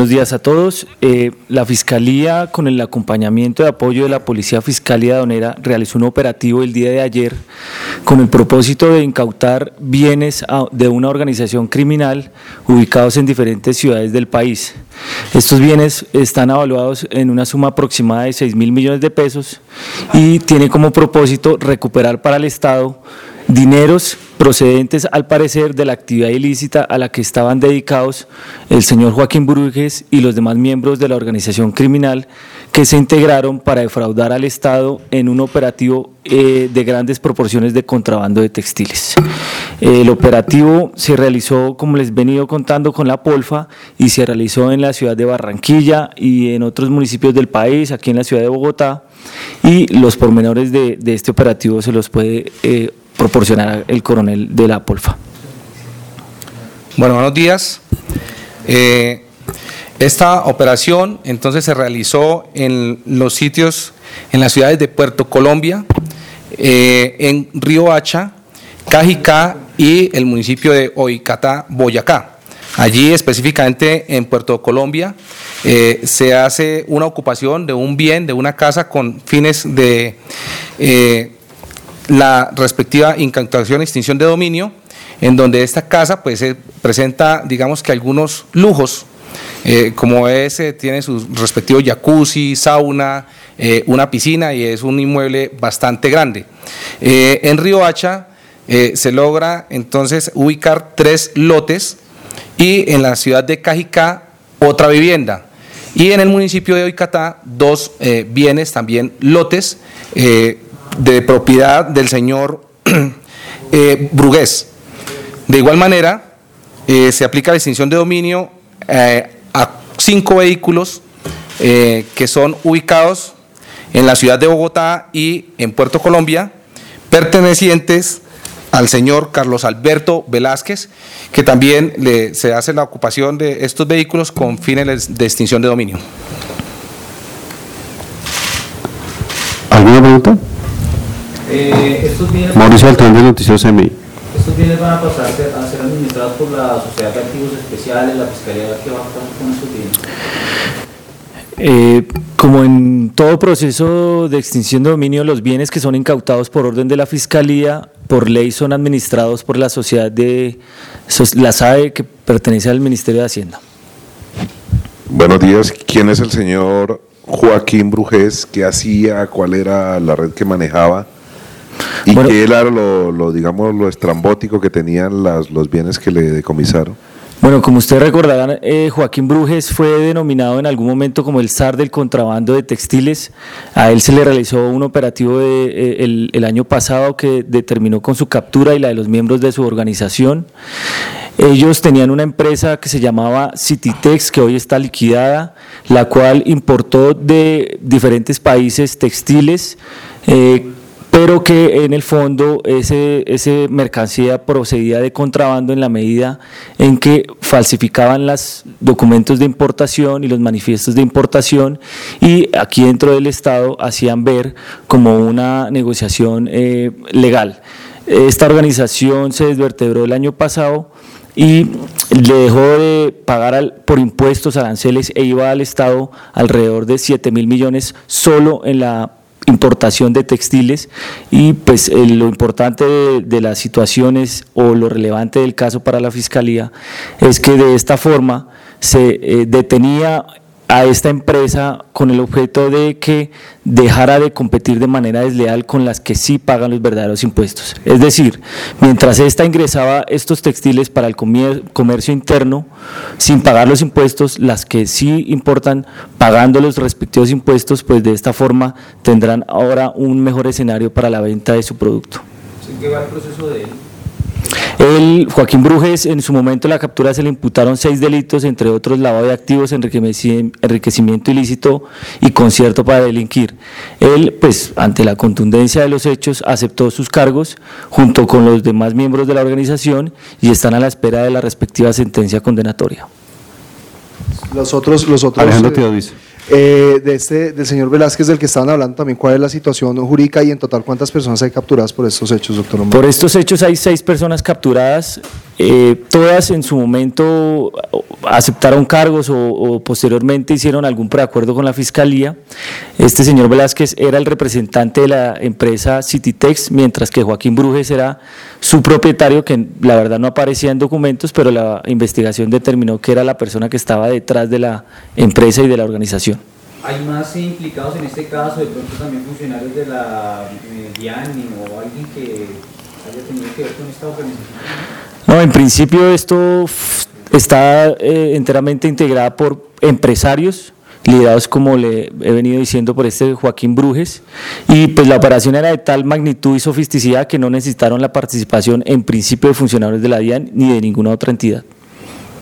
Buenos días a todos. La Fiscalía, con el acompañamiento de apoyo de la Policía Fiscal y Aduanera, realizó un operativo el día de ayer con el propósito de incautar bienes de una organización criminal ubicados en diferentes ciudades del país. Estos bienes están evaluados en una suma aproximada de 6.000 millones de pesos y tiene como propósito recuperar para el Estado dineros procedentes al parecer de la actividad ilícita a la que estaban dedicados el señor Joaquín Brujes y los demás miembros de la organización criminal que se integraron para defraudar al Estado en un operativo de grandes proporciones de contrabando de textiles. El operativo se realizó, como les he venido contando, con la Polfa y se realizó en la ciudad de Barranquilla y en otros municipios del país, aquí en la ciudad de Bogotá, y los pormenores de este operativo se los puede proporcionar el coronel de la Polfa. Bueno, buenos días. Esta operación entonces se realizó en los sitios, en las ciudades de Puerto Colombia, en Riohacha, Cajicá y el municipio de Oicatá, Boyacá. Allí específicamente en Puerto Colombia se hace una ocupación de un bien, de una casa con fines de la respectiva incautación e extinción de dominio, en donde esta casa pues presenta, digamos que algunos lujos, como tiene sus respectivos jacuzzi, sauna, una piscina y es un inmueble bastante grande. En Riohacha se logra entonces ubicar 3 lotes y en la ciudad de Cajicá otra vivienda y en el municipio de Oicatá 2 bienes, también lotes de propiedad del señor Brugués. De igual manera, se aplica la extinción de dominio a 5 vehículos que son ubicados en la ciudad de Bogotá y en Puerto Colombia, pertenecientes al señor Carlos Alberto Velázquez, que también se hace la ocupación de estos vehículos con fines de extinción de dominio. ¿Alguna pregunta? Mauricio Beltrán, de Noticiero CMI. ¿Estos bienes van a pasar a ser administrados por la Sociedad de Activos Especiales, la Fiscalía? ¿Qué va a pasar con estos bienes? Como en todo proceso de extinción de dominio, los bienes que son incautados por orden de la Fiscalía, por ley, son administrados por la sociedad de la SAE, que pertenece al Ministerio de Hacienda. Buenos días. ¿Quién es el señor Joaquín Brujes? ¿Qué hacía? ¿Cuál era la red que manejaba? ¿Y bueno, qué era lo estrambótico que tenían los bienes que le decomisaron? Bueno, como ustedes recordarán, Joaquín Brujes fue denominado en algún momento como el zar del contrabando de textiles. A él se le realizó un operativo el año pasado que determinó con su captura y la de los miembros de su organización. Ellos tenían una empresa que se llamaba Cititex, que hoy está liquidada, la cual importó de diferentes países textiles, pero que en el fondo ese mercancía procedía de contrabando en la medida en que falsificaban los documentos de importación y los manifiestos de importación, y aquí dentro del Estado hacían ver como una negociación legal. Esta organización se desvertebró el año pasado y le dejó de pagar por impuestos, aranceles, e iba al Estado alrededor de 7.000 millones solo en la importación de textiles. Y pues lo importante de las situaciones o lo relevante del caso para la Fiscalía es que de esta forma se detenía a esta empresa con el objeto de que dejara de competir de manera desleal con las que sí pagan los verdaderos impuestos. Es decir, mientras esta ingresaba estos textiles para el comercio interno sin pagar los impuestos, las que sí importan pagando los respectivos impuestos, pues de esta forma tendrán ahora un mejor escenario para la venta de su producto. ¿Qué va el proceso de él? Joaquín Brujes, en su momento de la captura se le imputaron 6 delitos, entre otros lavado de activos, enriquecimiento ilícito y concierto para delinquir. Él, pues, ante la contundencia de los hechos, aceptó sus cargos junto con los demás miembros de la organización y están a la espera de la respectiva sentencia condenatoria. Los otros Alejandro Teodoro. Del señor Velázquez, del que estaban hablando también, ¿cuál es la situación jurídica y en total cuántas personas hay capturadas por estos hechos, doctor Omar? Por estos hechos hay 6 personas capturadas, Todas en su momento aceptaron cargos o posteriormente hicieron algún preacuerdo con la Fiscalía. Este señor Velázquez era el representante de la empresa Cititex, mientras que Joaquín Brujes era su propietario, que la verdad no aparecía en documentos, pero la investigación determinó que era la persona que estaba detrás de la empresa y de la organización. ¿Hay más implicados en este caso, de pronto también funcionarios de la DIAN o alguien que haya tenido que ver con esta organización? No, en principio esto está enteramente integrada por empresarios, liderados, como le he venido diciendo, por este Joaquín Brujes, y pues la operación era de tal magnitud y sofisticidad que no necesitaron la participación en principio de funcionarios de la DIAN ni de ninguna otra entidad.